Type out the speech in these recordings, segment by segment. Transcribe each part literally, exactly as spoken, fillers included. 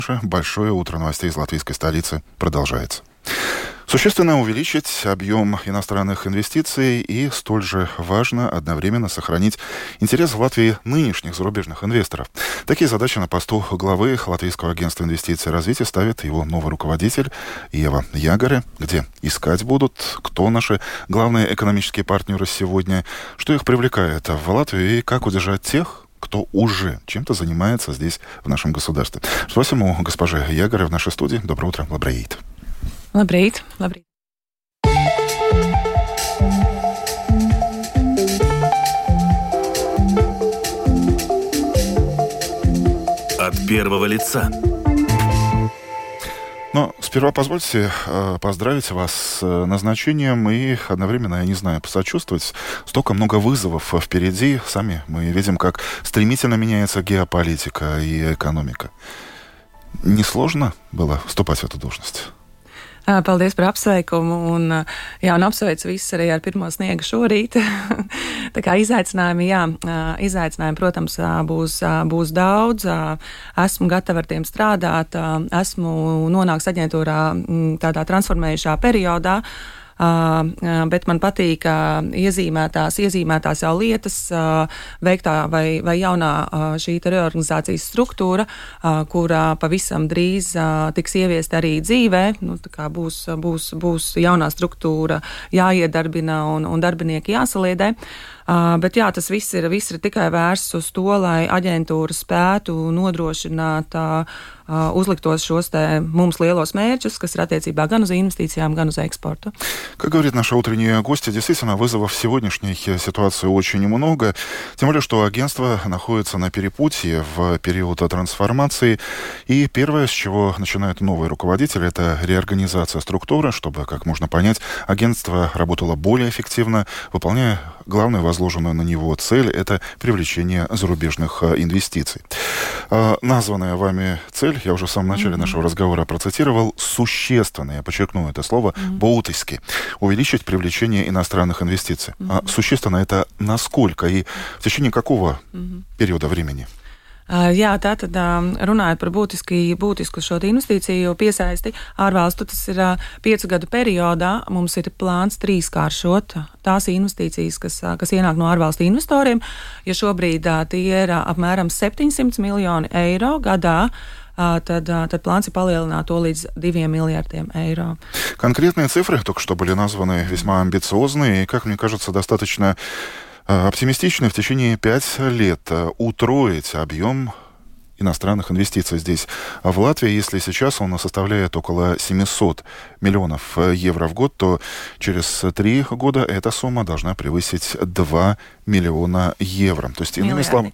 Большое утро новостей из латвийской столицы продолжается. Существенно увеличить объем иностранных инвестиций и, столь же важно, одновременно сохранить интерес в Латвии нынешних зарубежных инвесторов. Такие задачи на посту главы Латвийского агентства инвестиций и развития ставит его новый руководитель Иeva Jāgare. Где искать будут, кто наши главные экономические партнеры сегодня, что их привлекает в Латвию и как удержать тех, кто уже чем-то занимается здесь, в нашем государстве. Спросим у госпожи Jāgare в нашей студии. Доброе утро, лабрейт. Labrīt, labrīt. От первого лица. Но сперва позвольте э, поздравить вас с э, назначением и одновременно, я не знаю, посочувствовать. Столько много вызовов впереди. Сами мы видим, как стремительно меняется геополитика и экономика. Несложно было вступать в эту должность? Paldies par apsveikumu, un, jā, un apsveicu visus arī ar pirmo sniegu šorīt. Tā kā izaicinājumi, jā, izaicinājumi, protams, būs, būs daudz. Esmu gatava ar tiem strādāt, esmu nonāks aģentūrā tādā transformējušā periodā. Uh, bet man patīk uh, iezīmētās, iezīmētās jau lietas, uh, veiktā vai, vai jaunā uh, šī reorganizācijas struktūra, uh, kurā pavisam drīz uh, tiks ieviest arī dzīvē. Nu, tā kā būs, būs, būs jaunā struktūra jāiedarbina un, un darbinieki jāsaliedē. Uh, bet jā, tas viss ir, viss ir tikai vērsts uz to, lai aģentūra spētu nodrošināt uh, uh, uzliktos šos te mums lielos mērķus, kas ir attiecībā gan uz инвестициям, gan uz экспорту. Как говорит наша утренняя гостья, действительно, вызовов в сегодняшней ситуации очень много. Тем более, что агентство находится на перепутье в период трансформации. И первое, с чего начинает новый руководитель, это реорганизация структуры, чтобы, как можно понять, агентство работало более эффективно, выполняя главную возложенную на него цель – это привлечение зарубежных инвестиций. Названная вами цель, я уже в самом начале mm-hmm. нашего разговора процитировал, существенно, я подчеркну это слово, mm-hmm. по-утыски, увеличить привлечение иностранных инвестиций. Mm-hmm. А существенно это насколько и в течение какого mm-hmm. периода времени? Jā, tātad runājot par būtiski, būtisku šo investīciju piesaisti ārvalstu, tas ir piecu gadu periodā. Mums ir plāns trīskāršot tās investīcijas, kas, kas ienāk no ārvalstu investoriem. Ja šobrīd tie ir apmēram septiņsimt miljoni eiro gadā, Tad, tad план ir palielināt to līdz diviem miljardiem eiro. Конкретные цифры только что были названы весьма амбициозные и, как мне кажется, достаточно оптимистичны. В течение пяти лет утроить объем иностранных инвестиций здесь, в Латвии. Если сейчас он составляет около семьсот миллионов евро в год, то через три года эта сумма должна превысить два миллиона евро. То есть, иными словами...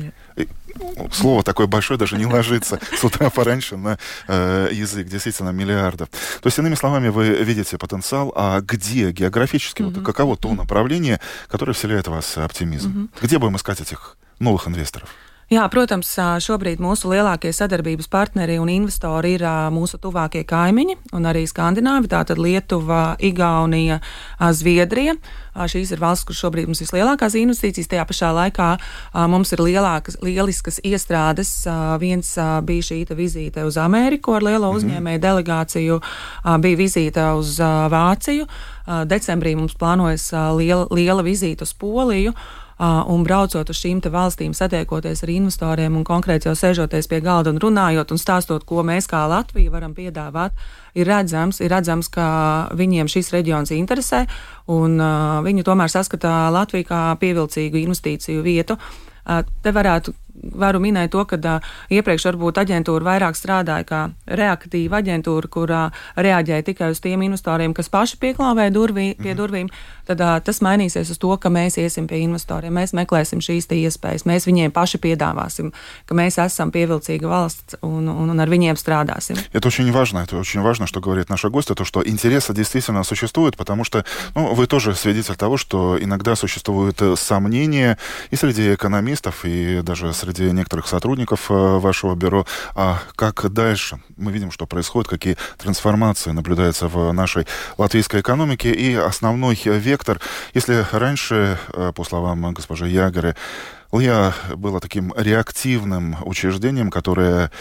Слово такое большое даже не ложится с утра пораньше на э, язык, действительно, миллиардов. То есть, иными словами, вы видите потенциал, а где географически, mm-hmm. вот, каково то направление, которое вселяет в вас оптимизм? Mm-hmm. Где будем искать этих новых инвесторов? Jā, protams, šobrīd mūsu lielākie sadarbības partneri un investori ir mūsu tuvākie kaimiņi un arī Skandināvi, tātad Lietuva, Igaunija, Zviedrija. Šīs ir valsts, kur šobrīd mums vislielākās investīcijas. Tajā pašā laikā mums ir lielākas, lieliskas iestrādes. Viens bija šī vizīte uz Ameriku ar lielo uzņēmēju delegāciju, bija vizīte uz Vāciju. Decembrī mums plānojas liela, liela vizīte uz Poliju. Uh, un braucot uz šīm te valstīm, satiekoties ar investoriem un konkrēti jau sēžoties pie galda un runājot un stāstot, ko mēs kā Latvija varam piedāvāt, ir redzams, ir redzams, ka viņiem šis reģions interesē un uh, viņi tomēr saskatā Latviju kā pievilcīgu investīciju vietu. Uh, te varētu varu minēt to, ka uh, iepriekš varbūt aģentūra vairāk strādāja kā reaktīva aģentūra, kurā uh, reaģēja tikai uz tiem investoriem, kas paši pieklāvēja durvī, pie durvīm. Tad uh, tas mainīsies uz to, ka mēs iesim pie investoriem, mēs meklēsim šīs te iespējas, mēs viņiem paši piedāvāsim, ka mēs esam pievilcīga valsts un, un, un ar viņiem strādāsim. Это очень важно, это очень важно, что говорит наша гостья, то, что интересы действительно существуют, потому что ну, вы тоже свидетель того, что иногда существуют сомнения и среди экономистов, и даже среди среди некоторых сотрудников вашего бюро. А как дальше? Мы видим, что происходит, какие трансформации наблюдаются в нашей латвийской экономике. И основной вектор, если раньше, по словам госпожи Jāgare, Лия было таким реактивным учреждением, которое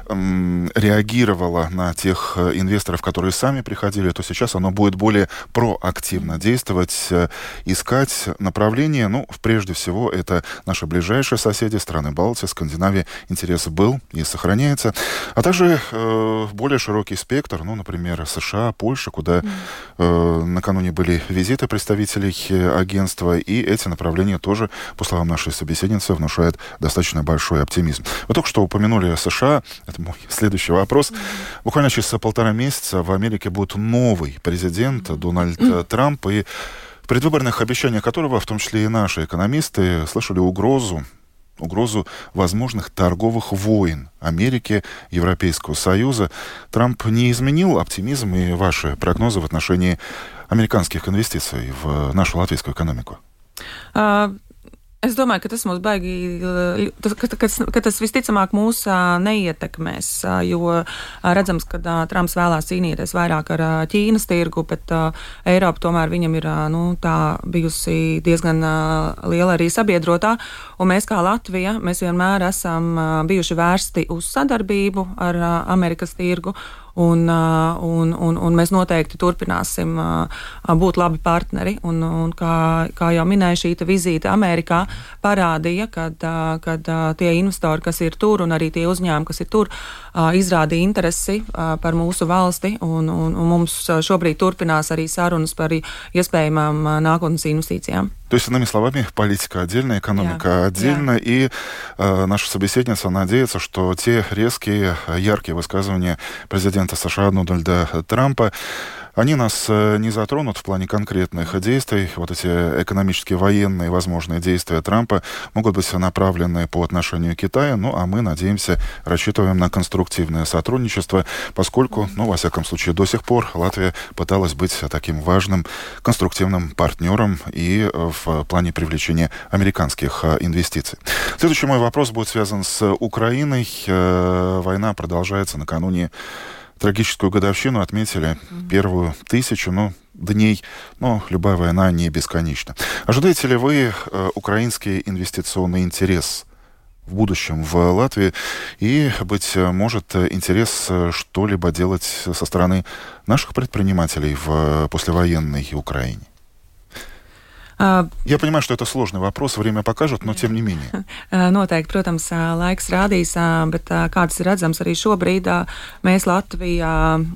м, реагировало на тех инвесторов, которые сами приходили, то сейчас оно будет более проактивно действовать, искать направления. Ну, прежде всего, это наши ближайшие соседи, страны Балтии, Скандинавии. Интерес был и сохраняется. А также э, более широкий спектр, ну, например, США, Польша, куда э, накануне были визиты представителей агентства, и эти направления тоже, по словам нашей собеседницы, внушает достаточно большой оптимизм. Вы только что упомянули США. Это мой следующий вопрос. Mm-hmm. Буквально через полтора месяца в Америке будет новый президент mm-hmm. Дональд mm-hmm. Трамп, и в предвыборных обещаниях которого, в том числе и наши экономисты, слышали угрозу, угрозу возможных торговых войн Америки, Европейского Союза. Трамп не изменил оптимизм и ваши прогнозы в отношении американских инвестиций в нашу латвийскую экономику? Uh... Es domāju, ka tas mūs baigi, ka, ka, ka tas visticamāk mūs neietekmēs, jo redzams, ka Trumps vēlās cīnīties vairāk ar Ķīnas tirgu, bet Eiropa tomēr viņam ir nu, tā bijusi diezgan liela arī sabiedrotā, un mēs kā Latvija, mēs vienmēr esam bijuši vērsti uz sadarbību ar Amerikas tirgu. Un, un, un, un mēs noteikti turpināsim būt labi partneri. Un, un kā, kā jau minēju, šī vizīte Amerikā parādīja, kad, kad tie investori, kas ir tur, un arī tie uzņēmumi, kas ir tur, izrādīja interesi par mūsu valsti. Un, un, un mums šobrīd turpinās arī sarunas par iespējamām nākotnes investīcijām. То есть, иными словами, политика отдельно, экономика yeah. отдельно, yeah. и э, наша собеседница надеется, что те резкие, яркие высказывания президента США Дональда Трампа, они нас не затронут в плане конкретных действий. Вот эти экономические, военные, возможные действия Трампа могут быть направлены по отношению к Китаю, ну, а мы, надеемся, рассчитываем на конструктивное сотрудничество, поскольку, ну, во всяком случае, до сих пор Латвия пыталась быть таким важным, конструктивным партнером и в плане привлечения американских инвестиций. Следующий мой вопрос будет связан с Украиной. Война продолжается. Накануне трагическую годовщину отметили, mm-hmm. первую тысячу ну, дней, но любая война не бесконечна. Ожидаете ли вы э, украинский инвестиционный интерес в будущем в Латвии и, быть может, интерес что-либо делать со стороны наших предпринимателей в послевоенной Украине? Я понимаю, что это сложный вопрос, время покажет, но тем не менее. Noteikti, protams, laiks rādīs, bet kā tas ir redzams arī šobrīd, mēs Latvijā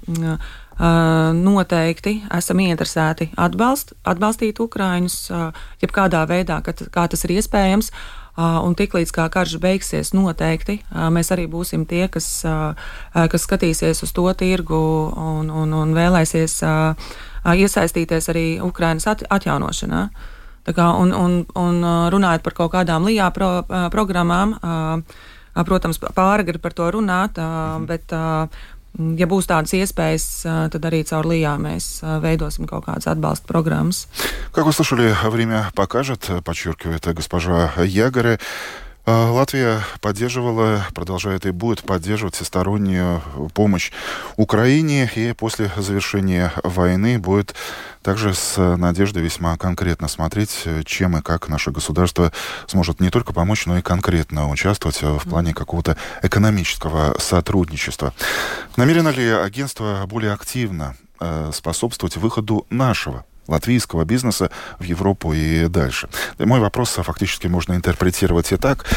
noteikti esam ieinteresēti atbalst, atbalstīt Ukraiņus, jebkādā veidā, kā tas ir iespējams. Un tiklīdz kā karš beigsies, noteikti mēs arī būsim tie, kas, kas skatīsies uz to tirgu un, un, un vēlēsies iesaistīties arī Ukrainas at, atjaunošanā. Tā kā, un, un, un runājot par kaut kādām Lijā pro, programmām, protams, pāragri par to runāt, bet, ja būs tādas iespējas, tad arī caur Lijā mēs veidosim kaut kādas atbalsta программas. Как вы слышали, время покажет, подчеркивает госпожа Ягоре. Латвия поддерживала, продолжает и будет поддерживать всестороннюю помощь Украине, и после завершения войны будет также с надеждой весьма конкретно смотреть, чем и как наше государство сможет не только помочь, но и конкретно участвовать в плане какого-то экономического сотрудничества. Намерено ли агентство более активно способствовать выходу нашего латвийского бизнеса в Европу и дальше? И мой вопрос фактически можно интерпретировать и так.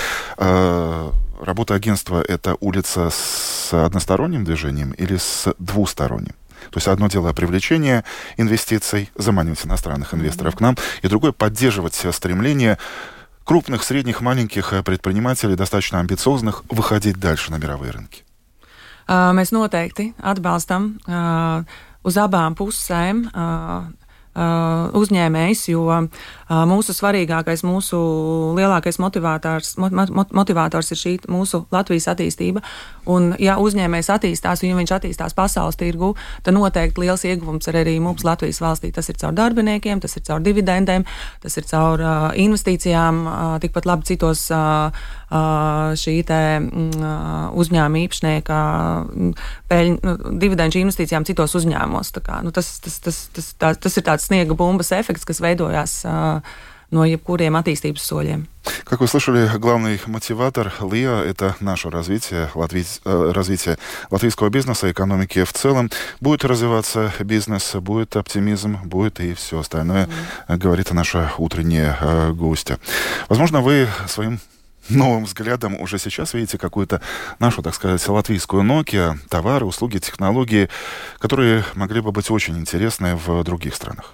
Работа агентства — это улица с односторонним движением или с двусторонним? То есть одно дело привлечение инвестиций, заманивать иностранных инвесторов к нам, и другое — поддерживать стремление крупных, средних, маленьких предпринимателей, достаточно амбициозных, выходить дальше на мировые рынки. Mēs noteikti atbalstam uz abām pusēm uzņēmējs, jo mūsu svarīgākais, mūsu lielākais motivators, motivators ir šī mūsu Latvijas attīstība. Un, ja uzņēmējs attīstās, un ja viņš attīstās pasaules tirgu, tad noteikti liels ieguvums ir arī mums Latvijas valstī. Tas ir caur darbiniekiem, tas ir caur dividendēm, tas ir caur uh, investīcijām, uh, tikpat labi citos uh, uh, šī te uh, uzņēmuma īpašnieka peļņu, dividendžu investīcijām citos uzņēmumos. Tā kā, nu, tas, tas, tas, tas, tā, tas ir tāds sniega bumbas efekts, kas veidojās uh, no jebkuriem attīstības soļiem. Как вы слышали, главный мотиватор ЛИА – это наше развитие, латви... развитие латвийского бизнеса, экономики в целом. Будет развиваться бизнес, будет оптимизм, будет и все остальное, mm. говорит наша утренняя гостья. Возможно, вы своим новым взглядом уже сейчас видите какую-то нашу, так сказать, латвийскую Nokia, товары, услуги, технологии, которые могли бы быть очень интересны в других странах.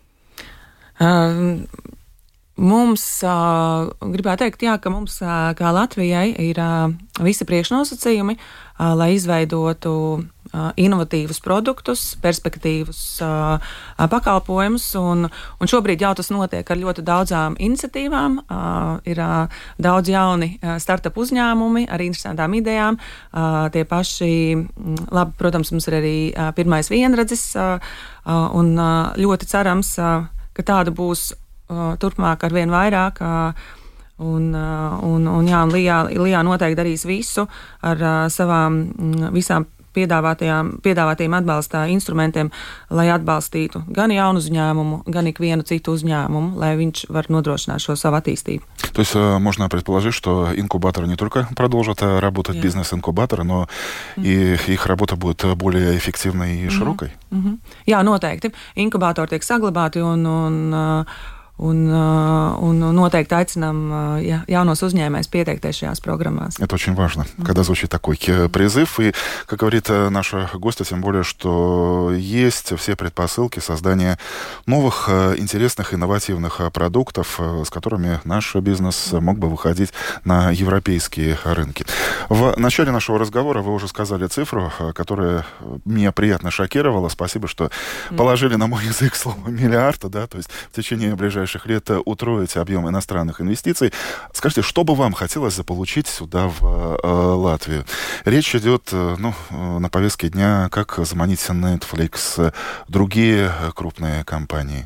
Uh... Mums, uh, gribētu teikt, jā, ka mums, uh, kā Latvijai, ir uh, visi priekšnosacījumi, uh, lai izveidotu uh, inovatīvus produktus, perspektīvus uh, pakalpojumus, un, un šobrīd jau tas notiek ar ļoti daudzām iniciatīvām. Uh, ir uh, daudz jauni uh, startup uzņēmumi ar interesantām idejām. Uh, tie paši, labi, protams, mums ir arī uh, pirmais vienradzis, uh, uh, un uh, ļoti cerams, uh, ka tāda būs turpmāk ar vien vairāk, un, un, un jā, Lijā, Lijā noteikti darīs visu ar savām visām piedāvātajām, piedāvātajiem atbalsta instrumentiem, lai atbalstītu gan jaunu uzņēmumu, gan ikvienu citu uzņēmumu, lai viņš var nodrošināt šo savu attīstību. То есть можно предположить, что инкубаторы не только продолжат работать, yeah. бизнес-инкубаторы, но mm-hmm. и их работа будет более эффективной и mm-hmm. широкой? Mm-hmm. Jā, noteikti. Inkubatori tiek saglabāti un, un Un, un noteikti aicinām jaunos uzņēmējus pieteikties šajās программах. Это очень важно, mm-hmm. когда звучит такой призыв. И, как говорит наша гостья, тем более, что есть все предпосылки создания новых, интересных, инновативных продуктов, с которыми наш бизнес мог бы выходить на европейские рынки. В начале нашего разговора вы уже сказали цифру, которая меня приятно шокировала. Спасибо, что mm-hmm. положили на мой язык слово «миллиард», да, то есть в течение ближайших лет утроить объем иностранных инвестиций. Скажите, что бы вам хотелось заполучить сюда, в э, Латвию? Речь идет э, ну, на повестке дня, как заманить Netflix, другие крупные компании.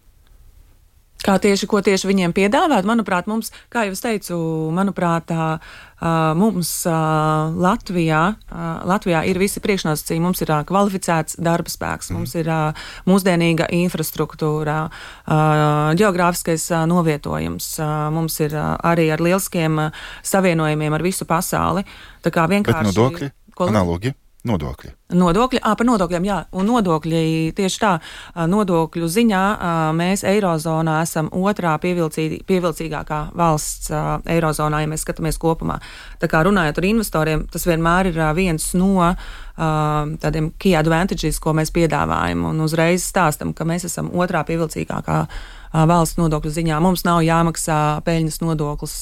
Kā tieši, ko tieši viņiem piedāvāt? Manuprāt, mums, kā jau es teicu, manuprāt, mums Latvijā, Latvijā ir visi priekšnosacījumi. Mums ir kvalificēts darba spēks, mm. mums ir mūsdienīga infrastruktūra, ģeogrāfiskais novietojums, mums ir arī ar lieliskiem savienojumiem ar visu pasauli. Tā kā vienkārši... Bet nodokļi, analogi? Nodokļi. Nodokļi, ā, par nodokļiem, jā, un nodokļi tieši tā, nodokļu ziņā mēs Eirozonā esam otrā pievilcī, pievilcīgākā valsts Eirozonā, ja mēs skatāmies kopumā. Tā kā runājot ar investoriem, tas vienmēr ir viens no tādiem key advantages, ko mēs piedāvājam, un uzreiz stāstam, ka mēs esam otrā pievilcīgākā valsts nodokļu ziņā. Mums nav jāmaksā peļņas nodoklis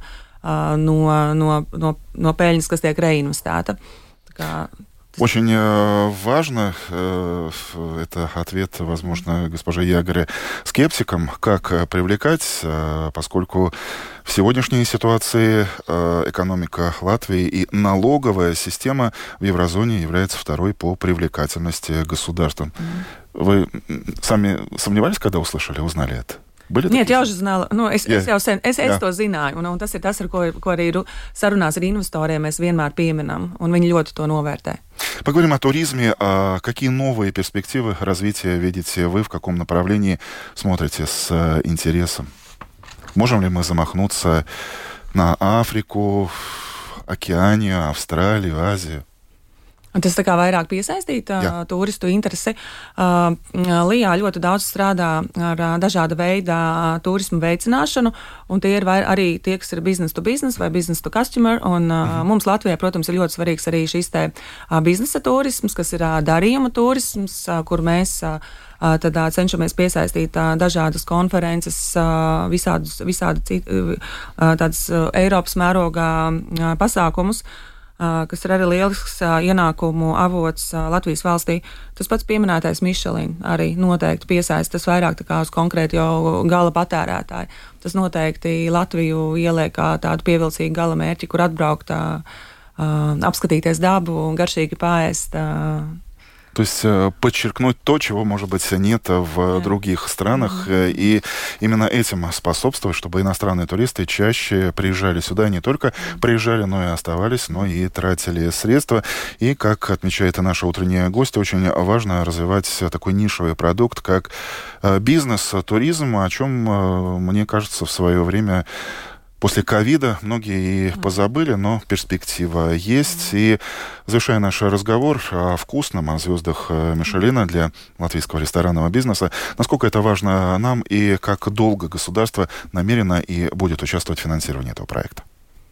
no, no, no, no peļņas, kas tiek reinvestēta. Tā kā Очень э, важно, э, это ответ, возможно, госпожи Ягоре, скептикам, как привлекать, э, поскольку в сегодняшней ситуации э, экономика Латвии и налоговая система в еврозоне является второй по привлекательности государством. Mm-hmm. Вы сами сомневались, когда услышали, узнали это? Nē, jau zināju, nu, es, yeah. es jau sen, es, es to zināju, un, un tas ir tas, ar ko, ko arī sarunās ar investoriem mēs vienmēr pieminam, un viņi ļoti to novērtē. Поговорим о туризме. А какие новые перспективы развития видите вы, в каком направлении смотрите с интересом? Можем ли мы замахнуться на Африку, Океанию, Австралию, Азию? Tas tā kā vairāk piesaistīt uh, turistu interesi. Uh, Lijā ļoti daudz strādā ar uh, dažāda veida uh, turismu veicināšanu, un tie ir vai, arī tie, kas ir business to business vai business to customer, un uh, mm-hmm. mums Latvijā, protams, ir ļoti svarīgs arī šis te uh, biznesa turisms, kas ir uh, darījuma turisms, uh, kur mēs uh, uh, tad uh, cenšamies piesaistīt uh, dažādas konferences, uh, visādus, visādi cit, uh, tādas uh, Eiropas mērogā uh, pasākumus, kas ir arī lielisks ienākumu avots Latvijas valstī. Tas pats pieminētais Michelin arī noteikti piesaista, tas vairāk tā kā uz konkrēti jau gala patērētāji. Tas noteikti Latviju ieliek kā tādu pievilcīgu gala mērķi, kur atbraukt, apskatīties dabu, garšīgi paēst. То есть э, подчеркнуть то, чего, может быть, нет в да. других странах, mm-hmm. и именно этим способствовать, чтобы иностранные туристы чаще приезжали сюда, не только mm-hmm. приезжали, но и оставались, но и тратили средства. И, как отмечает и наша утренняя гостья, очень важно развивать такой нишевый продукт, как э, бизнес, туризм, о чем, э, мне кажется, в свое время после ковида многие и позабыли, но перспектива есть. И завершая наш разговор о вкусном, о звездах Мишелина для латвийского ресторанного бизнеса, насколько это важно нам и как долго государство намерено и будет участвовать в финансировании этого проекта?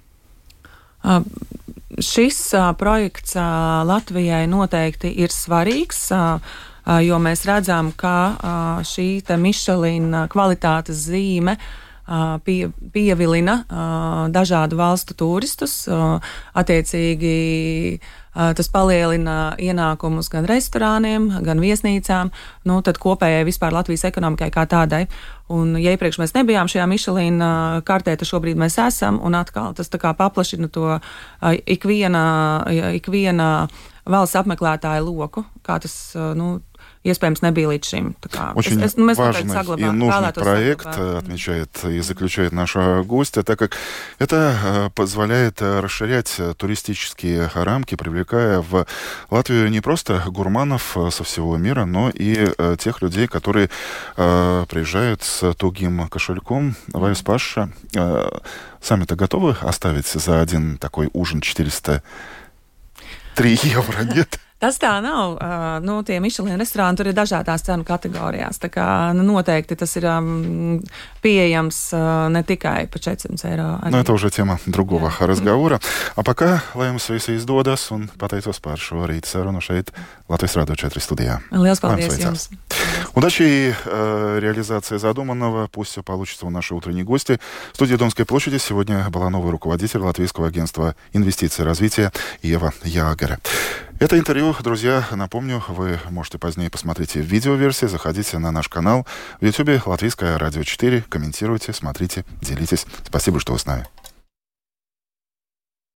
Šis projekts Latvijai noteikti ir svarīgs, jo mēs redzam, ka šī Michelin kvalitātes zīme Pie, pievilina uh, dažādu valstu turistus, uh, attiecīgi uh, tas palielina ienākumus gan restorāniem, gan viesnīcām, nu tad kopējai vispār Latvijas ekonomikai kā tādai. Un, ja iepriekš mēs nebijām šajā Michelin uh, kartē, tad šobrīd mēs esam, un atkal tas tā kā paplašina to uh, ikviena, ikviena valsts apmeklētāja loku, kā tas, uh, nu, iespējams, nebija līdz šim. Очень es, es, nu, важный и нужный проект, saglabāt. Отмечает и заключает наша гостья, так как это позволяет расширять туристические рамки, привлекая в Латвию не просто гурманов со всего мира, но и тех людей, которые приезжают с тугим кошельком. Вайс Паша, сами-то готовы оставить за один такой ужин четыреста три евро, нет? Tas tā nav. Uh, nu, tie Michelin restorāni tur ir dažādās cenu kategorijās. Tā kā nu, noteikti tas ir um, pieejams uh, не tikai по четыреста eiro. Но это уже тема другого yeah. разговора. А пока, lai jums visi izdodas un pateicos par šo rīta sarunu šeit Latvijas Rādio четыре студijā. Liels paldies jums. Удачи и э, реализации задуманного. Пусть все получится у нашей утренней гости. В студии Домской площади сегодня была новый руководитель Латвийского агентства инвестиций и развития Ева Ягере. Это интервью, друзья, напомню, вы можете позднее посмотреть в видеоверсии. Заходите на наш канал в Ютубе Латвийское радио четыре. Комментируйте, смотрите, делитесь. Спасибо, что вы с нами.